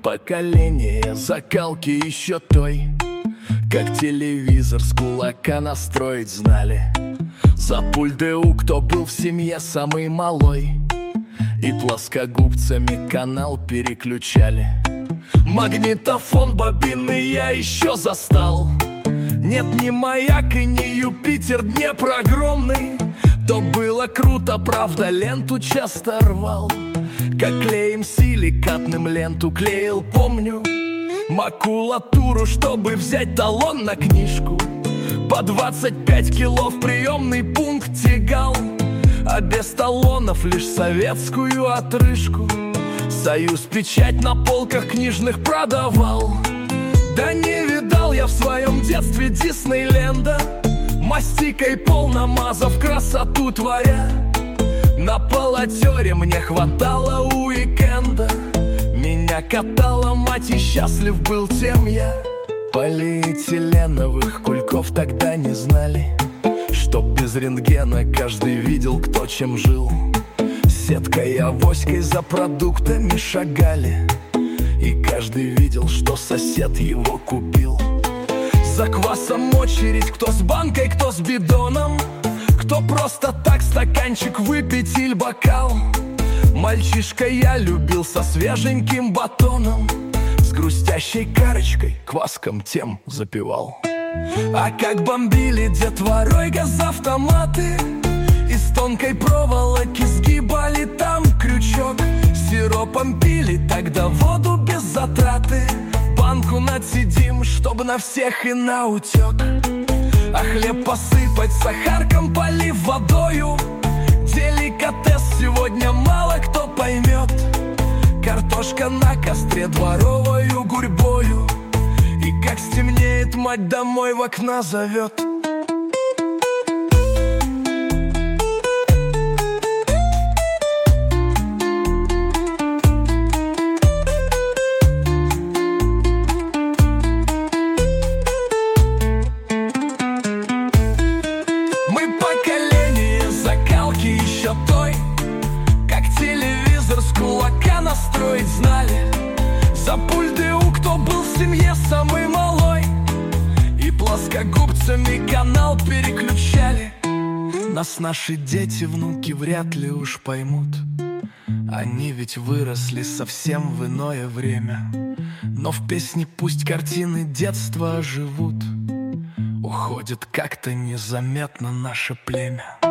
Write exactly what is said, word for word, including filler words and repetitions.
поколение закалки еще той, как телевизор с кулака настроить знали. За пульт ДУ кто был в семье самый малой, и плоскогубцами канал переключали. Магнитофон бобинный я еще застал. Нет, ни маяк и ни Юпитер, Днепр огромный. То было круто, правда, ленту часто рвал, как клеем силикатным ленту клеил, помню. Макулатуру, чтобы взять талон на книжку, по двадцать пять кило в приемный пункт тягал, а без талонов лишь советскую отрыжку. Союз печать на полках книжных продавал. Да не видал я в своем детстве Диснейленда, мастикой пол намазав красоту творя. На полотере мне хватало уикенда, меня катала мать и счастлив был тем я. Полиэтиленовых кульков тогда не знали, что без рентгена каждый видел, кто чем жил. Сеткой и авоськой за продуктами шагали, и каждый видел, что сосед его купил. За квасом очередь, кто с банкой, кто с бидоном, кто просто так стаканчик выпить или бокал. Мальчишка я любил со свеженьким батоном, с грустящей карочкой кваском тем запивал. А как бомбили детворой газавтоматы, из тонкой проволоки сгибали там крючок. Сиропом пили тогда воду без затраты, банку нацедим, чтобы на всех и наутек. А хлеб посыпать сахарком, полив водою, деликатес сегодня мало кто поймет. Картошка на костре дворовою гурьбою, и как стемнеет, мать домой в окна зовет. Настроить знали. За пульт ДУ кто был в семье самый малой, и плоскогубцами канал переключали. Нас наши дети, внуки вряд ли уж поймут, они ведь выросли совсем в иное время. Но в песне пусть картины детства оживут, уходит как-то незаметно наше племя.